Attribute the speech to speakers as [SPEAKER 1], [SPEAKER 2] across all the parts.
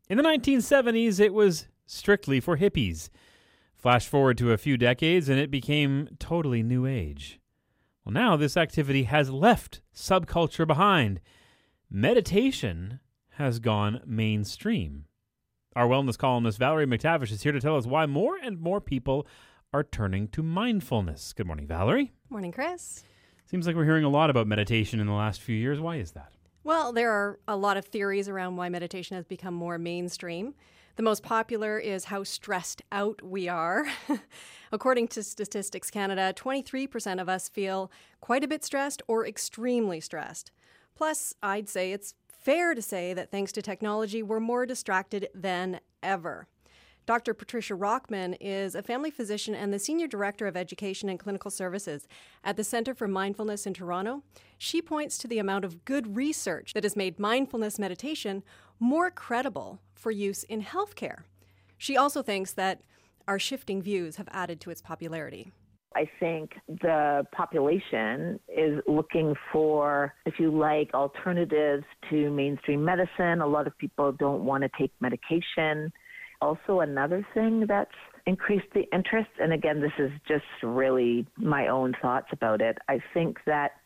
[SPEAKER 1] In the 1970s, it was strictly for hippies. Flash forward to a few decades, and it became totally new age. Well, now this activity has left subculture behind. Meditation has gone mainstream. Our wellness columnist Valerie McTavish is here to tell us why more and more people are turning to mindfulness. Good morning, Valerie.
[SPEAKER 2] Morning, Chris.
[SPEAKER 1] Seems like we're hearing a lot about meditation in the last few years. Why is that?
[SPEAKER 2] Well, there are a lot of theories around why meditation has become more mainstream. The most popular is how stressed out we are. According to Statistics Canada, 23% of us feel quite a bit stressed or extremely stressed. Plus, I'd say it's fair to say that thanks to technology, we're more distracted than ever. Dr. Patricia Rockman is a family physician and the Senior Director of Education and Clinical Services at the Centre for Mindfulness in Toronto. She points to the amount of good research that has made mindfulness meditation more credible for use in healthcare. She also thinks that our shifting views have added to its popularity.
[SPEAKER 3] I think the population is looking for, if you like, alternatives to mainstream medicine. A lot of people don't want to take medication. Also, another thing that's increased the interest, and again, this is just really my own thoughts about it, I think that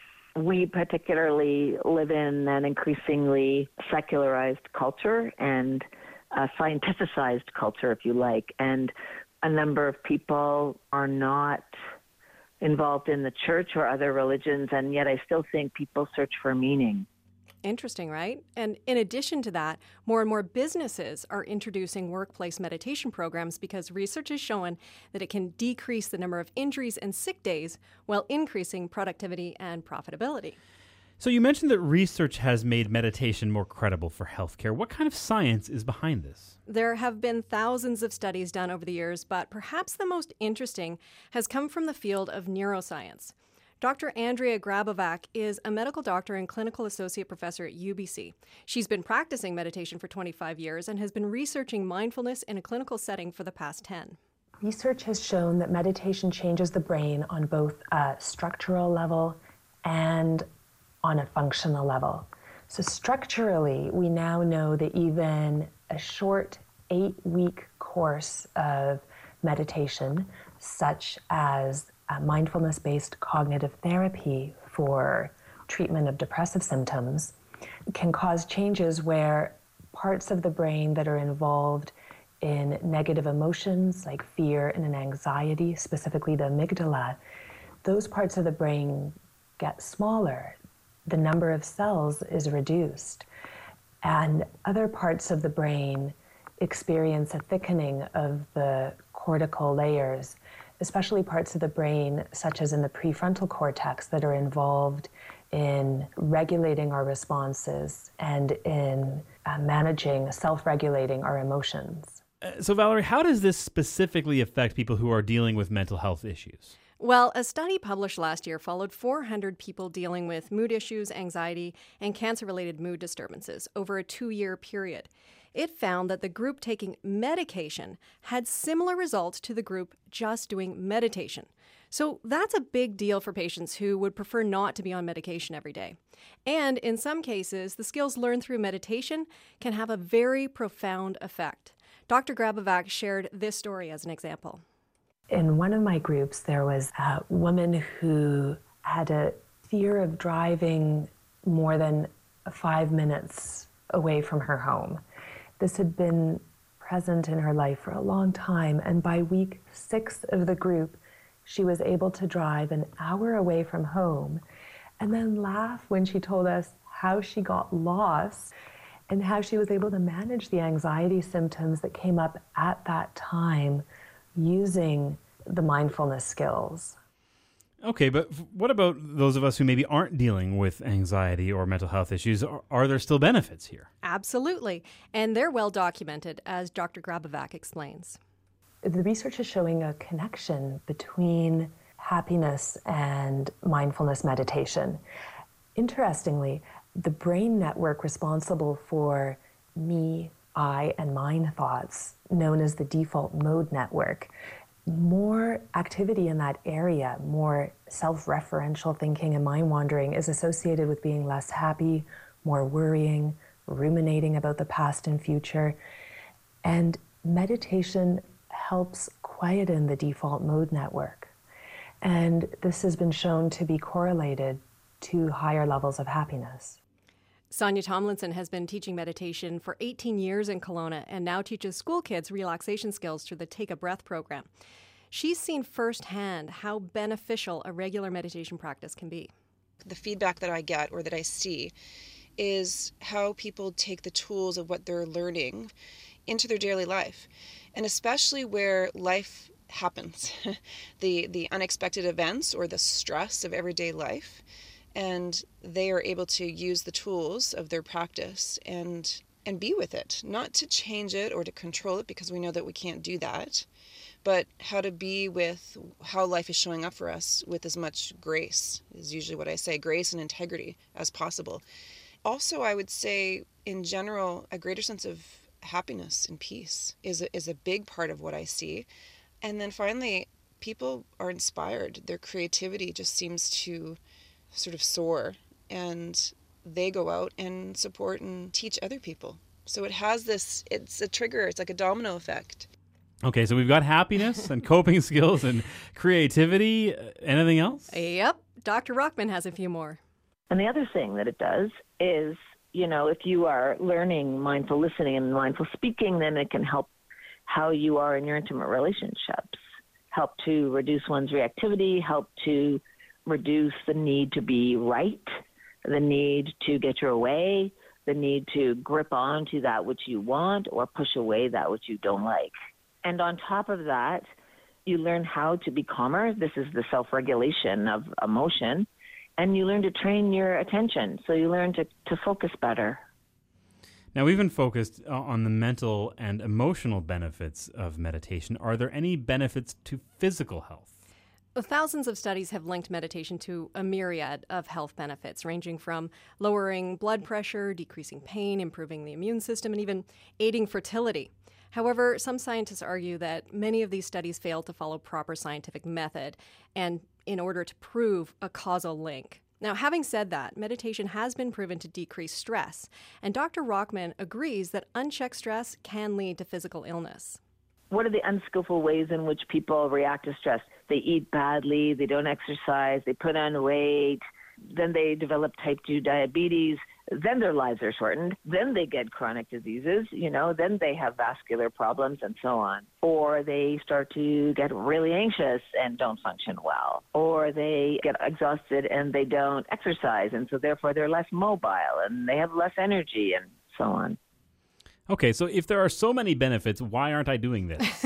[SPEAKER 3] we particularly live in an increasingly secularized culture and a scientificized culture, if you like, and a number of people are not involved in the church or other religions, and yet I still think people search for meaning.
[SPEAKER 2] Interesting, right? And in addition to that, more and more businesses are introducing workplace meditation programs because research has shown that it can decrease the number of injuries and sick days while increasing productivity and profitability.
[SPEAKER 1] So you mentioned that research has made meditation more credible for healthcare. What kind of science is behind this?
[SPEAKER 2] There have been thousands of studies done over the years, but perhaps the most interesting has come from the field of neuroscience. Dr. Andrea Grabovac is a medical doctor and clinical associate professor at UBC. She's been practicing meditation for 25 years and has been researching mindfulness in a clinical setting for the past 10.
[SPEAKER 4] Research has shown that meditation changes the brain on both a structural level and on a functional level. So structurally, we now know that even a short 8-week course of meditation, such as mindfulness-based cognitive therapy for treatment of depressive symptoms, can cause changes where parts of the brain that are involved in negative emotions like fear and anxiety, specifically the amygdala, those parts of the brain get smaller. The number of cells is reduced, and other parts of the brain experience a thickening of the cortical layers, especially parts of the brain, such as in the prefrontal cortex, that are involved in regulating our responses and in self-regulating our emotions.
[SPEAKER 1] So Valerie, how does this specifically affect people who are dealing with mental health issues?
[SPEAKER 2] Well, a study published last year followed 400 people dealing with mood issues, anxiety, and cancer-related mood disturbances over a 2-year period. It found that the group taking medication had similar results to the group just doing meditation. So that's a big deal for patients who would prefer not to be on medication every day. And in some cases, the skills learned through meditation can have a very profound effect. Dr. Grabovac shared this story as an example.
[SPEAKER 4] In one of my groups, there was a woman who had a fear of driving more than 5 minutes away from her home. This had been present in her life for a long time, and by week 6 of the group, she was able to drive an hour away from home and then laugh when she told us how she got lost and how she was able to manage the anxiety symptoms that came up at that time using the mindfulness skills.
[SPEAKER 1] Okay, but what about those of us who maybe aren't dealing with anxiety or mental health issues? Are there still benefits here?
[SPEAKER 2] Absolutely, and they're well documented, as Dr. Grabovac explains.
[SPEAKER 4] The research is showing a connection between happiness and mindfulness meditation. Interestingly, the brain network responsible for me, I, and mine thoughts, known as the default mode network, more activity in that area, more self-referential thinking and mind wandering is associated with being less happy, more worrying, ruminating about the past and future. And meditation helps quieten the default mode network. And this has been shown to be correlated to higher levels of happiness.
[SPEAKER 2] Sonia Tomlinson has been teaching meditation for 18 years in Kelowna and now teaches school kids relaxation skills through the Take a Breath program. She's seen firsthand how beneficial a regular meditation practice can be.
[SPEAKER 5] The feedback that I get or that I see is how people take the tools of what they're learning into their daily life, and especially where life happens, the unexpected events or the stress of everyday life, and they are able to use the tools of their practice and be with it, not to change it or to control it, because we know that we can't do that, but how to be with how life is showing up for us with as much grace, is usually what I say, grace and integrity as possible. Also, I would say, in general, a greater sense of happiness and peace is a big part of what I see. And then finally, people are inspired. Their creativity just seems to sort of soar, and they go out and support and teach other people. So it has this, it's a trigger, it's like a domino effect.
[SPEAKER 1] Okay, so we've got happiness and coping skills and creativity. Anything else?
[SPEAKER 2] Yep, Dr. Rockman has a few more.
[SPEAKER 3] And the other thing that it does is, if you are learning mindful listening and mindful speaking, then it can help how you are in your intimate relationships, help to reduce one's reactivity, help to reduce the need to be right, the need to get your way, the need to grip on to that which you want or push away that which you don't like. And on top of that, you learn how to be calmer. This is the self-regulation of emotion. And you learn to train your attention. So you learn to focus better.
[SPEAKER 1] Now, we've been focused on the mental and emotional benefits of meditation. Are there any benefits to physical health?
[SPEAKER 2] Thousands of studies have linked meditation to a myriad of health benefits, ranging from lowering blood pressure, decreasing pain, improving the immune system, and even aiding fertility. However, some scientists argue that many of these studies fail to follow proper scientific method and in order to prove a causal link. Now, having said that, meditation has been proven to decrease stress, and Dr. Rockman agrees that unchecked stress can lead to physical illness.
[SPEAKER 3] What are the unskillful ways in which people react to stress? They eat badly, they don't exercise, they put on weight, then they develop type 2 diabetes, then their lives are shortened, then they get chronic diseases, then they have vascular problems and so on. Or they start to get really anxious and don't function well. Or they get exhausted and they don't exercise, and so therefore they're less mobile and they have less energy and so on.
[SPEAKER 1] Okay, so if there are so many benefits, why aren't I doing this?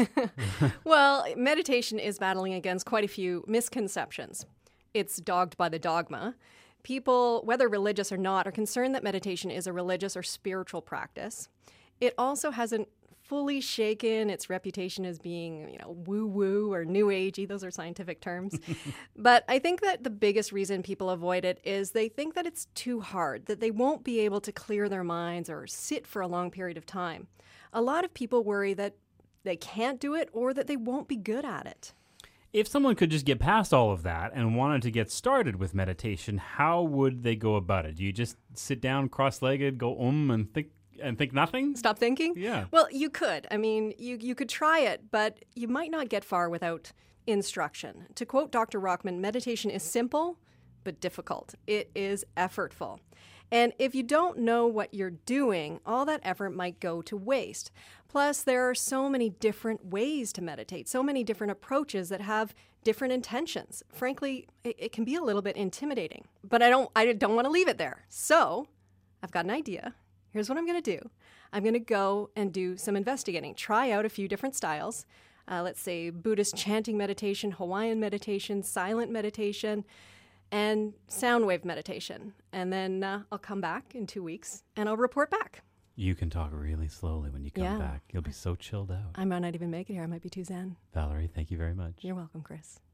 [SPEAKER 2] Well, meditation is battling against quite a few misconceptions. It's dogged by the dogma. People, whether religious or not, are concerned that meditation is a religious or spiritual practice. It also hasn't fully shaken its reputation as being, woo-woo or new agey. Those are scientific terms. But I think that the biggest reason people avoid it is they think that it's too hard, that they won't be able to clear their minds or sit for a long period of time. A lot of people worry that they can't do it or that they won't be good at it.
[SPEAKER 1] If someone could just get past all of that and wanted to get started with meditation, how would they go about it? Do you just sit down cross-legged, go and think nothing?
[SPEAKER 2] Stop thinking?
[SPEAKER 1] Yeah.
[SPEAKER 2] Well, you could. I mean, you could try it, but you might not get far without instruction. To quote Dr. Rockman, meditation is simple but difficult. It is effortful. And if you don't know what you're doing, all that effort might go to waste. Plus, there are so many different ways to meditate, so many different approaches that have different intentions. Frankly, it can be a little bit intimidating. But I don't want to leave it there. So, I've got an idea. Here's what I'm going to do. I'm going to go and do some investigating, try out a few different styles. Let's say Buddhist chanting meditation, Hawaiian meditation, silent meditation, and sound wave meditation. And then I'll come back in 2 weeks and I'll report back.
[SPEAKER 1] You can talk really slowly when you come back. You'll be so chilled out.
[SPEAKER 2] I might not even make it here. I might be too zen.
[SPEAKER 1] Valerie, thank you very much.
[SPEAKER 2] You're welcome, Chris.